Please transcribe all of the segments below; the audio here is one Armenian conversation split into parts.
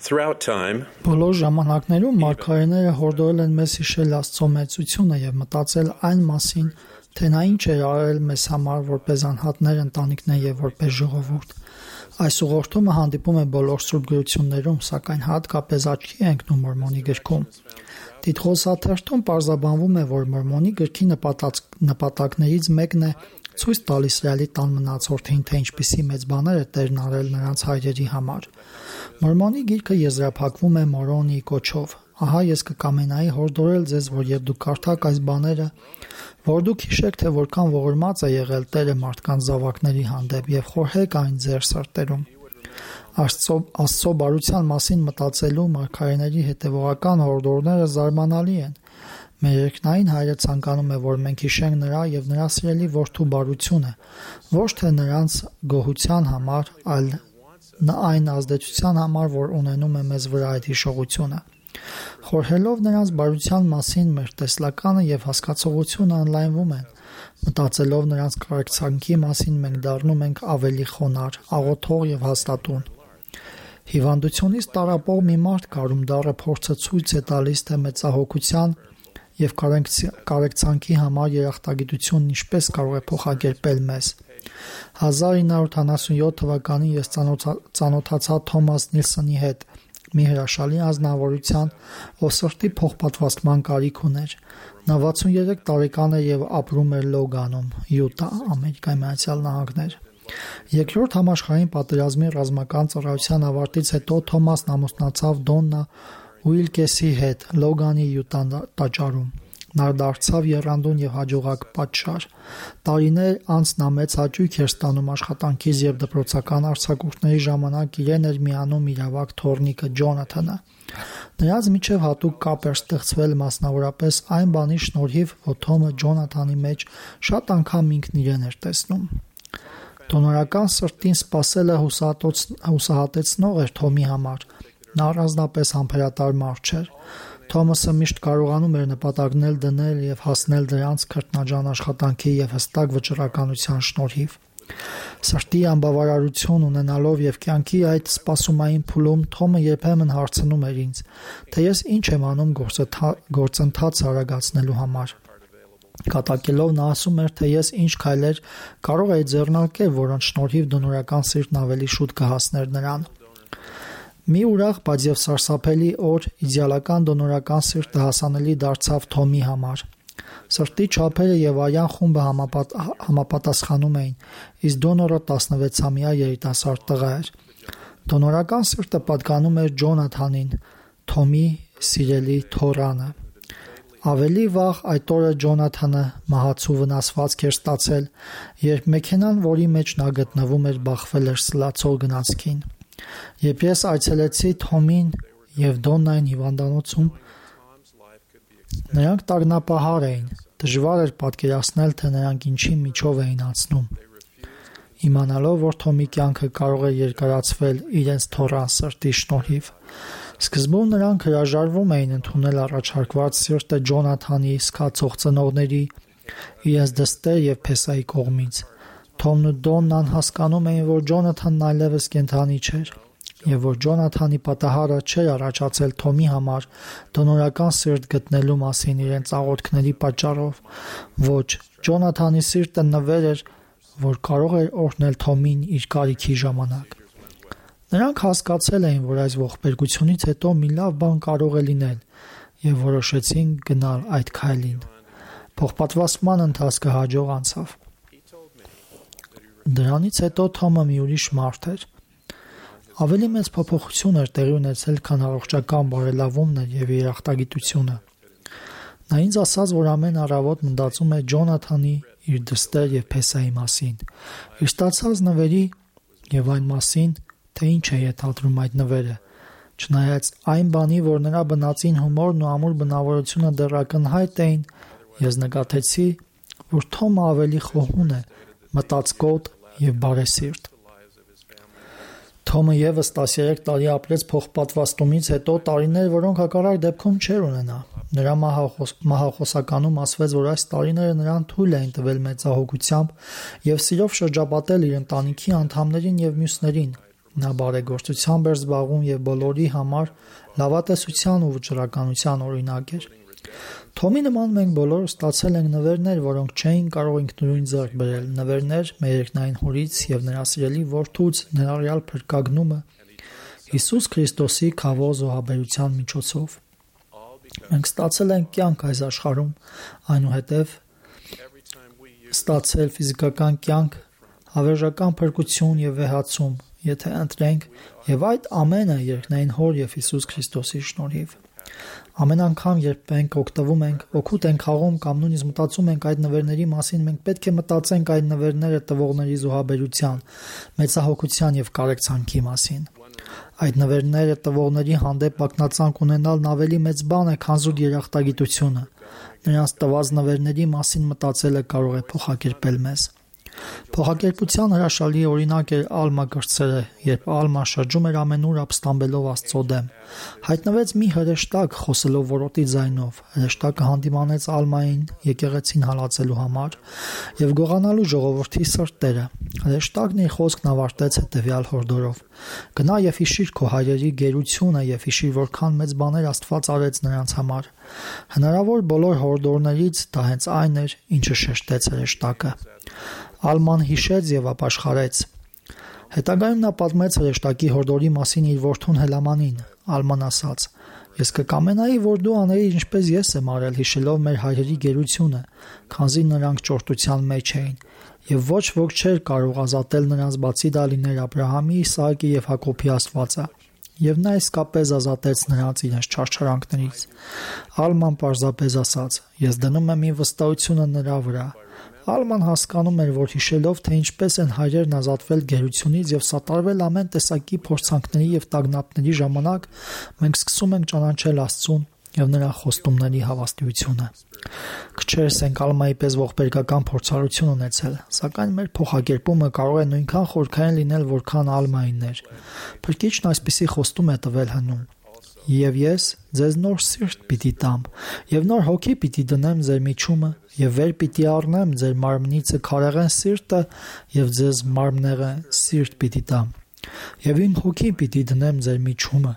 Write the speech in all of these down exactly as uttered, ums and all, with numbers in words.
Throughout time, Բոլոր ժամանակներում մարգարեները հորդորել են մեզ հիշել Աստծո մեծությունը եւ մտածել այն մասին, թե նա ինչ է արել մեզ համար որպես անհատներ, ընտանիքներ եւ որպես ժողովուրդ։ Այս ուղղորդումը հանդիպում է բոլոր սուրբ գրություններում, սակայն հատկապես աչքի է ընկնում Մորմոնի գրքում։ Տիտղոսաթերթում պարզաբանվում է, որ Մորմոնի գրքի նպատակներից մեկն է ցույց տալիս Իսրայելի տան մնացորդին, թե ինչպիսի մեծ բաներ է Տերն արել նրանց հայրերի համար։ Մորմոնի գիրքը եզրափակվում է Մորոնի կոչով։ Ահա ես կկամենայի հորդորել ձեզ, որ երբ դուք կարդաք այս բաները, որ դուք հիշեք, թե որքան ողորմած է եղել Տերը մարդկանց զավակների հանդեպ եւ խորհեք այն ձեր սրտերում։ Աստծո Աստծո բարության մասին մտածելու մարգարեների հետևողական հորդորները զարմանալի են։ Մեր երկնային Հայրը ցանկանում է, որ մենք հիշենք նրա եւ նրա սիրելի որդու բարությունը, ոչ թե նրանց գոհության համար, այլ այն ազդեցության համար, որ ունենում է մեզ վրա այդ հիշողությունը։ Խորհելով նրանց բարության մասին, մեր տեսլականը եւ հասկացողությունը ընդլայնվում են։ Մտածելով նրանց կարեկցանքի մասին, մենք դառնում ենք ավելի խոնարհ, աղոթող եւ հաստատուն։ Հիվանդությունից տառապող մի մարդ կար, ում դառը փորձը ցույց է տալիս, թե մեծահոգության եւ կարեկցանքի համար երախտագիտությունն ինչպես կարող է փոխակերպել մեզ։ հազար ինը հարյուր ութանասունյոթ թվականին ես ծանոթացա Թոմաս Նիլսոնի հետ, մի հրաշալի անձնավորության, ով սրտի փոխպատվաստման կարիք ուներ։ Նա վաթսունյոթ տարեկան էր եւ ապրում էր Լոգանում, Յուտա, Ամերիկայի Միացյալ Նահանգներ։ Երկրորդ համաշխարհային պատերազմի ռազմական ծառայության ավարտից հետո Թոմասն ամուսնացավ Դոննա Ուիլկեսի հետ Լոգանի Յուտա տաճարում։ Նա դարձավ եռանդուն եւ հաջողակ պատշար։ Տարիներ անց նա մեծ հաճույք էր ստանում աշխատանքից եւ դպրոցական արձակուրդների ժամանակ իրեն էր միանում իրավակ թորնիկը Ջոնաթանը։ Նրանց միջև հատուկ կապ էր ստեղծվել մասնավորապես այն բանի շնորհիվ, որ Թոմը Ջոնաթանի մեջ շատ անգամ ինքն իրեն էր տեսնում։ Դոնորական սրտին սпасելը հուսահատեցնող էր Թոմի համար։ Նա առանձնապես համբերատար մարդ չէր։ Թոմասը միշտ կարողանում էր նպատակներ դնել եւ հասնել դրանց քրտնաջան աշխատանքի եւ հստակ վճռականության շնորհիվ։ Սրտի անբավարարություն ունենալով եւ կյանքի այդ սպասումային փուլում Թոմը երբեմն հարցնում էր ինձ, թե ես ինչ եմ անում գործընթացը արագացնելու համար։ Կատակելով նա ասում էր, թե ես ինչ քայլեր կարող էի ձեռնարկել, որոնց շնորհիվ դոնորական սիրտն ավելի շուտ կհասներ նրան։ Մի ուրախ, բայց եւ սարսափելի օր իդեալական դոնորական սիրտը հասանելի դարձավ Թոմի համար։ Սրտի չափերը եւ արյան խումբը համապատ, համապատասխանում էին, իսկ դոնորը տասնվեցամյա երիտասարդ տղա էր։ Դոնորական սիրտը պատկանում էր Ջոնաթանին, Թոմի սիրելի թոռանը։ Ավելի վաղ այդ օրը Ջոնաթանը մահացու վնասվածք էր ստացել, երբ մեքենան, որի մեջ նա գտնվում էր, բախվել էր սլացող գնացքին։ Երբ ես այցելեցի Թոմին եւ Դոննային հիվանդանոցում, նրանք տագնապահար էին, դժվար էր պատկերացնել, թե նրանք ինչի միջով էին անցնում։ Իմանալով, որ Թոմի կյանքը կարող է երկարացվել իրենց թոռան սրտի շնորհիվ, սկզբում նրանք հրաժարվում էին ընդունել առաջարկված սիրտը Ջոնաթանի սկացող ծնողների, իրենց դստեր եւ Փեսայի կողմից։ Թոմն ու Դոննան հասկանում էին, որ Ջոնաթանն այլևս կենդանի չէր, եւ որ Ջոնաթանի պատահարը չէր առաջացել Թոմի համար դոնորական սիրտ գտնելու մասին իրենց աղոթքների պատճառով։ Ոչ, Ջոնաթանի սիրտը նվեր էր, որ կարող էր օրհնել Թոմին իր կարիքի ժամանակ։ Նրանք հասկացել էին, որ այս ողբերգությունից հետո մի լավ բան կարող է լինել, եւ որոշեցին գնալ այդ քայլին։ Փոխպատվաստման ընթացքը հաջող անցավ։ Դրանից հետո Թոմը մի ուրիշ մարդ էր։ Ավելի մեծ փոփոխություն էր տեղի ունեցել, քան առողջական բարելավումն եւ երախտագիտությունը։ Նա ինձ ասաց, որ ամեն առավոտ մտածում է Ջոնաթանի, իր դստեր եւ Փեսայի մասին, իր ստացած նվերի եւ այն մասին, թե ինչ է ենթադրում այդ նվերը։ Չնայած այն բանի, որ նրա բնածին հումորն ու ամուր բնավորությունը դեռ ակնհայտ էին, ես նկատեցի, որ Թոմը ավելի խոհուն է, մտածկոտ եւ բարեսիրտ։ Թոմը եւս տասներեք տարի ապրեց փոխպատվաստումից հետո, տարիներ, որոնք հակառակ դեպքում չէր ունենա։ Նրա մահախոս, մահախոսականում ասվեց, որ այս տարիները նրան թույլ էին տվել մեծահոգությամբ եւ սիրով շրջապատել իր ընտանիքի անդամներին եւ մյուսներին։ Նա բարեգործությամբ էր զբաղվում եւ բոլորի համար լավատեսության ու վճռականության օրինակ էր։ Թոմի նման մենք բոլորը ստացել ենք նվերներ, որոնք չէին կարող ինքնուրույն ձեռք բերել, նվերներ մեր երկնային հորից եւ նրա սիրելի որդուց ներառյալ փրկագնումը Հիսուս Քրիստոսի քավոզ ու հավերության միջոցով։ Մենք ստացել ենք կյանք այս աշխարհում, այնուհետև ստացել ֆիզիկական կյանք, հավերժական փրկություն եւ վեհացում, եթե ընտրենք, եւ այդ ամենը երկնային հոր եւ Հիսուս Քրիստոսի շնորհիվ։ Ամեն անգամ, երբ մենք օգտվում ենք, օգուտ ենք խաղում կամ նույնիսկ մտածում ենք այդ նվերների մասին, մենք պետք է մտածենք այդ նվերները տվողների զոհաբերության, մեծահոգության եւ կարեկցանքի մասին։ Այդ նվերները տվողների հանդեպ ակնածանք ունենալն ավելի մեծ բան է, քան զուտ երախտագիտությունը։ Նրանց տված նվերների մասին մտածելը կարող է փոխակերպել մեզ։ Փոխակերպության հրաշալի օրինակ էր Ալմա կրտսերը, երբ Ալման շրջում էր ամենուր ապստամբելով Աստծո դեմ։ Հայտնվեց մի հրեշտակ խոսելով որոտի ձայնով։ Հրեշտակը հանդիմանեց Ալմային եկեղեցին հալածելու համար եւ գողանալու ժողովրդի սրտերը։ Հրեշտակն իր խոսքն ավարտեց հետեւյալ հորդորով. «Գնա եւ հիշիր քո հայրերի գերությունը եւ հիշիր որքան մեծ բաներ Աստված արեց նրանց համար»։ Հնարավոր բոլոր հորդորներից դա հենց այն էր, ինչը շեշտեց հրեշտակը։ Ալման հիշեց եւ ապաշխարեց։ Հետագայում նա պատմեց հրեշտակի հորդորի մասին իր որդուն Հելամանին։ Ալման ասաց. «Ես կկամենայի, որ դու աներիր ինչպես ես եմ արել, հիշելով մեր հայրերի գերությունը, քանզի նրանք ճորտության մեջ էին, եւ ոչ ոք չէր կարող ազատել նրանց բացի դա լիներ Աբրահամի, Իսահակի եւ Հակոբի Աստվածը»։ Եվ նա իսկապես ազատեց նրանց իրենց չարչարանքներից։ Ալման պարզապես ասաց. «Ես դնում եմ իմ վստահությունը նրա վրա»։ Ալման հասկանում էր, որ հիշելով, թե ինչպես են հայրերն ազատվել գերությունից եւ սատարվել ամեն տեսակի փորձանքների եւ տագնապների ժամանակ, մենք սկսում ենք ճանաչել Աստծուն եւ նրա խոստումների հավաստիությունը։ Քչերս ենք Ալմայի պես ողբերգական փորձառություն ունեցել, սակայն մեր փոխակերպումը կարող է նույնքան խորքային լինել, որքան Ալմայինն էր։ Փրկիչն այսպիսի խոստում է տվել հնում. «Եվ ես ձեզ նոր սիրտ պիտի տամ, եւ նոր հոգի պիտի դնեմ ձեր միջումը, եւ վեր պիտի առնեմ ձեր մարմնիցը քարեղեն սիրտը, եւ ձեզ մարմնեղեն սիրտ պիտի տամ, եւ իմ հոգի պիտի դնեմ ձեր միջումը,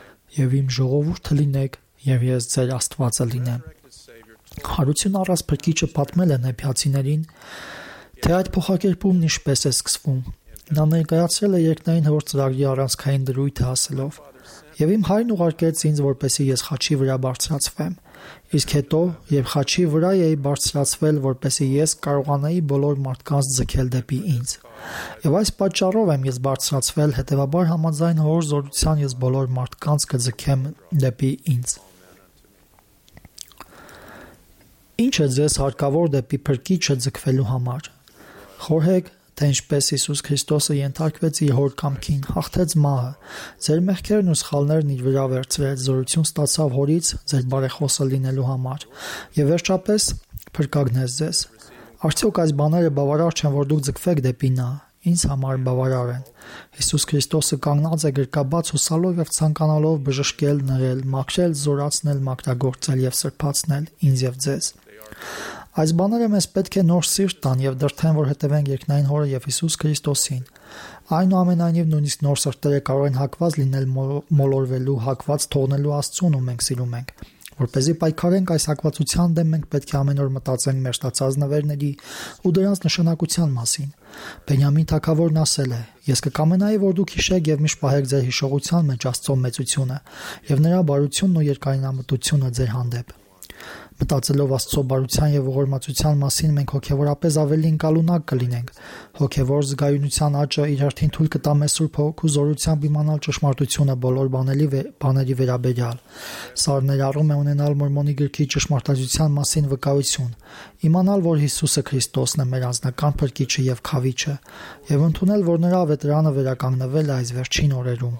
եւ իմ ժողովուրդը լինեք, եւ ես ձեր Աստվածը լինեմ»։ Հարություն առած Փրկիչը պատմել է նեփյացիներին, թե այդ փոխակերպումն ինչպես է սկսվում։ Նա ներկայացրել է երկնային հոր ծրագրի առանցքային դրույթը ասելով. «Եվ իմ հայրն ուղարկեց ինձ, որպեսզի ես խաչի վրա բարձրացվեմ, իսկ հետո, երբ խաչի վրա էի բարձրացվել, որպեսզի ես կարողանայի բոլոր մարդկանց ձգել դեպի ինձ։ Եվ այս պատճառով եմ ես բարձրացվել, հետևաբար համաձայն հոր զորության ես բոլոր մարդկանց կձգեմ դեպի ինձ»։ Ինչ է ձեզ հարկավոր դեպի Փրկիչը ձգվելու համար։ Խորհեք, թե ինչպես Հիսուս Քրիստոսը ենթարկվեց իր հոր կամքին, հաղթեց մահը, ձեր մեղքերն ու սխալներն իր վրա վերցրեց, զորություն ստացավ հորից ձեր բարեխոսը լինելու համար եւ վերջապես փրկագնեց ձեզ։ Արդյոք այս բաները բավարար չեն, որ դուք ձգվեք դեպի նա։ Ինձ համար բավարար են։ Հիսուս Քրիստոսը կանգնած է գրկաբաց հուսալով եւ ցանկանալով բժշկել, նրել, մաքրել, զորացնել, մաքրագործել եւ սրբացնել ինձ եւ ձեզ։ Այս բաները մեզ պետք է նոր սիրտ տան եւ դրթեն, որ հետևենք երկնային հորը եւ Հիսուս Քրիստոսին։ Այնուամենայնիվ նույնիսկ նոր սրտերը կարող են հակված լինել մոլորվելու, հակված թողնելու Աստծուն, ում մենք սիրում ենք։ Որպեսզի պայքարենք այս հակվածության դեմ, մենք պետք է ամեն օր մտածենք մեր ստացած նվերների ու դրանց նշանակության մասին։ Բենյամին թագավորն ասել է. «Ես կկամենայի, որ դուք հիշեք եւ միշտ պահեք ձեր հիշողության մեջ Աստծո մեծությունը եւ նրա բարությունն ու երկարինամտությունը ձեր հանդեպ»։ Մտածելով Աստծո բարության եւ ողորմածության մասին, մենք հոգեվորապես ավելի ընկալունակ կլինենք։ Հոգեվոր զգայունության աճը իր արդին թույլ կտա մեզ Սուրբ Հոգու զորությամբ իմանալ ճշմարտությունը բոլոր բաների բաների վերաբերյալ։ Սա ներառում է ունենալ Մորմոնի գրքի ճշմարտացիության մասին վկայություն, իմանալ, որ Հիսուսը Քրիստոսն է մեր անձնական Փրկիչը եւ Խավիչը, եւ ընդունել, որ նրա ավետարանը վերականգնվել է այս վերջին օրերում։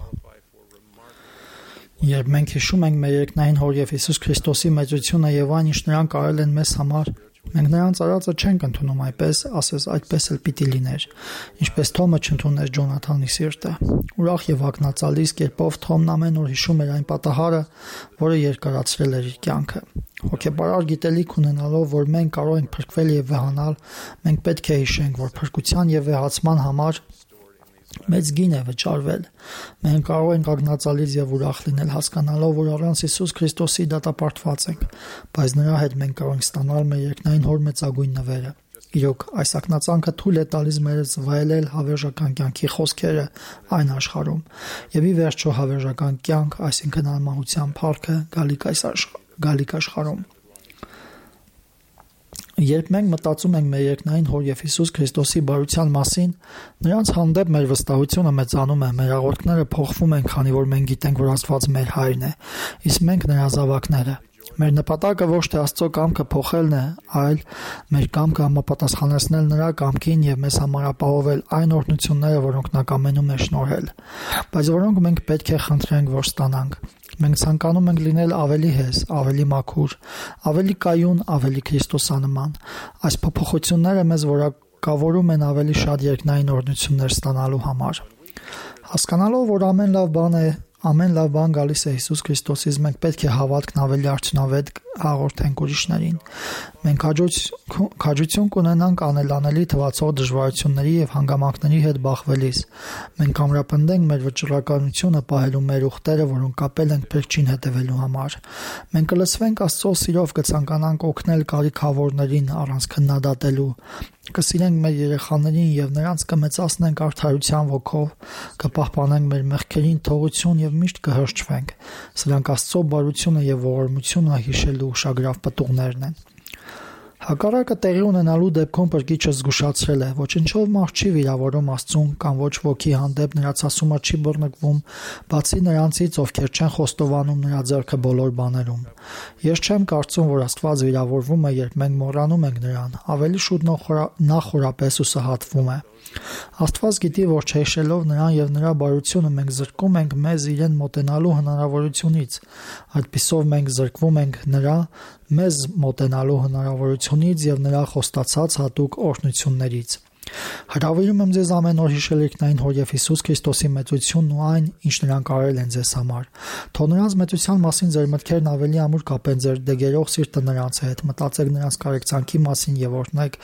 Երբ մենք հիշում ենք մեր երկնային հոր եւ Հիսուս Քրիստոսի մեծությունը եւ այն, ինչ նրանք արել են մեզ համար, մենք նրանց արածը չենք ընդունում այպես, ասես այդպես էլ պիտի լիներ, ինչպես Թոմը չընդունեց Ջոնաթանի սիրտը։ Ուրախ եւ ակնածալից կերպով Թոմն ամեն օր հիշում էր այն պատահարը, որը երկարացրել էր իր կյանքը։ Հոգեբարար գիտելիք ունենալով, որ մենք կարող ենք փրկվել եւ վեհանալ, մենք պետք է հիշենք, որ փրկության եւ վեհացման համար Մեծ գին է վճարվել։ Մենք կարող ենք ագնածալից եւ ուրախ լինել, հասկանալով, որ առանց Հիսուս Քրիստոսի դատապարտված ենք, բայց նրա հետ մենք կարող ենք ստանալ մեր երկնային հոր մեծագույն նվերը։ Իրոք, այս ակնածանքը թույլ է տալիս մեզ վայելել հավերժական կյանքի խոսքերը այն աշխարհում, եւ ի վերջո հավերժական կյանք, այսինքն անմահության փառքը գալիք այս գալիք աշխարհում։ Երբ մենք մտածում ենք մեր երկնային հոր եւ Հիսուս Քրիստոսի բարության մասին, նրանց հանդեպ մեր վստահությունը մեծանում է, մեր աղոթքները փոխվում են, քանի որ մենք գիտենք, որ Աստված մեր հայրն է, իսկ մենք նրա զավակները։ Մեր նպատակը ոչ թե Աստծո կամքը փոխելն է, այլ մեր կամքը համապատասխանեցնել նրա կամքին եւ մեզ համար ապահովել այն օրհնությունները, որոնք նա կամենում է շնորհել, բայց որոնք մենք պետք է խնդրենք, որ ստանանք։ Մենք ցանկանում ենք լինել ավելի հեզ, ավելի մաքուր, ավելի կայուն, ավելի քրիստոսանման։ Այս փոփոխությունները մեզ որակավորում են ավելի շատ երկնային օրհնություններ ստանալու համար։ Հասկանալով, որ ամեն լավ բան է Ամեն լավ բան գալիս է Հիսուս Քրիստոսից, մենք պետք է հավատքն ավելի արդյունավետ հաղորդենք ուրիշներին։ Մենք քաջություն կունենանք անելանելի թվացող դժվարությունների եւ հանգամանքների հետ բախվելիս։ Մենք ամրապնդենք մեր վճռականությունը պահելու մեր ուխտերը, որոնք կապել ենք փրկչին հետևելու համար։ Մենք կլսվենք Աստծո սիրով, կցանկանանք օգնել կարիքավորներին առանց քննադատելու։ Կսիրենք մեր երեխաներին եւ նրանց կմեծացնենք արդարության ոգով, կպահպանենք մեր մեղքերին թողություն եւ միշտ կհրճվենք։ Սրանք Աստծո բարությունը եւ ողորմությունը հիշելու ուշագրավ պտուղներն են։ Հակառակը տեղի ունենալու դեպքում փրկիչը զգուշացրել է, ոչնչով մարդ չի վիրավորում Աստծուն կամ ոչ ոքի հանդեպ նրա ցասումը չի բռնկվում, բացի նրանցից, ովքեր չեն խոստովանում նրա ձեռքը բոլոր բաներում։ Ես չեմ կարծում, որ Աստված վիրավորվում է, երբ մենք մոռանում ենք նրան, ավելի շուտ նա խորապես ուսահատվում է։ Աստված գիտի, որ չհիշելով նրան եւ նրա բարությունը մենք զրկում ենք մեզ իրեն մոտենալու հնարավորությունից։ Այդպիսով մենք զրկվում ենք նրա մեզ մոտենալու հնարավորությունից եւ նրա խոստացած հատուկ օրհնություններից։ Հրավիրում եմ ձեզ ամեն օր հիշել երկնային հոր եւ Հիսուս Քրիստոսի մեծությունն ու այն, ինչ նրանք արել են ձեզ համար։ Թող նրանց մեծության մասին ձեր մտքերն ավելի ամուր կապեն ձեր դեգերող սիրտը նրանց հետ, մտածեք նրանց կարեկցանքի մասին եւ օրհնեք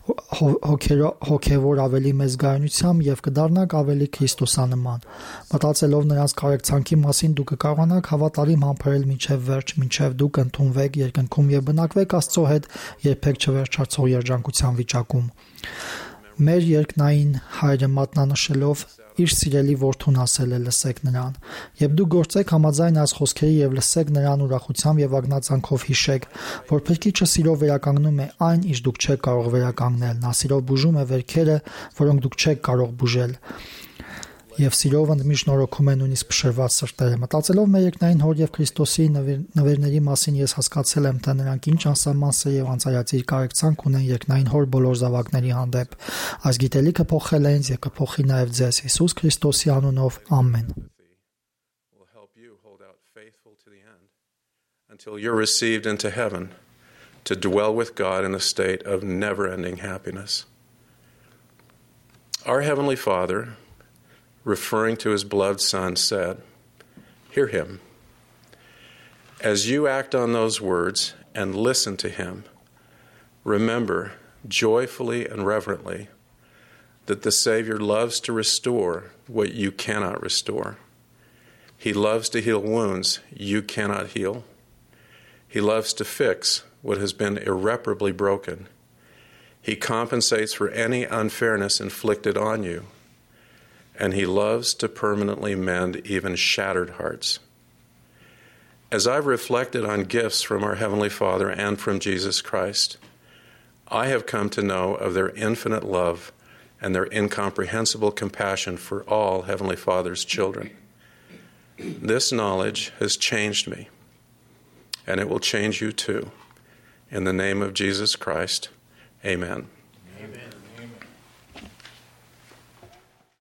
հոգեվոր ավելի մեծ գայունությամբ եւ կդառնաք ավելի քրիստոսանման։ Մտածելով նրանց կարեկցանքի մասին դուք կկարողանաք հավատարիմ համբերել մինչեւ վերջ, մինչեւ դուք ընդունվեք երկնքում եւ բնակվեք Աստծո հետ երբեք չվերջացող երջանկության վիճակում։ Մեր երկնային հայրը մատնանշելով իր սիրելի որդուն ասել է. լսեք նրան, եւ դուք գործեք համաձայն այս խոսքերի եւ լսեք նրան ուրախությամբ եւ ագնացանքով հիշեք, որ Փրկիչը սիրով վերականգնում է այն, ինչ դուք չեք կարող վերականգնել, նա սիրով բուժում է վերքերը, որոնք դուք չեք կարող բուժել, եւ սիրով ընդմիշտ նորոգում է նույնիսկ փշրված սրտերը։ Մտածելով մեր երկնային հոր եւ Քրիստոսի նվերների մասին ես հասկացել եմ, թե նրանք ինչ անսահման սեր եւ անցայացիր կարեկցանք ունեն երկնային հոր բոլոր զավակների հանդեպ։ Այս գիտելիքը փոխել է ինձ եւ կփոխի նաեւ ձեզ Հիսուս Քրիստոսի անունով։ Ամեն։ Until you're received into heaven to dwell with God in a state of never-ending happiness. Our Heavenly Father, referring to his beloved Son, said, hear him. As you act on those words and listen to him, remember joyfully and reverently that the Savior loves to restore what you cannot restore. He loves to heal wounds you cannot heal. He loves to fix what has been irreparably broken. He compensates for any unfairness inflicted on you. And he loves to permanently mend even shattered hearts. As I've reflected on gifts from our Heavenly Father and from Jesus Christ, I have come to know of their infinite love and their incomprehensible compassion for all Heavenly Father's children. This knowledge has changed me, and it will change you too. In the name of Jesus Christ, amen.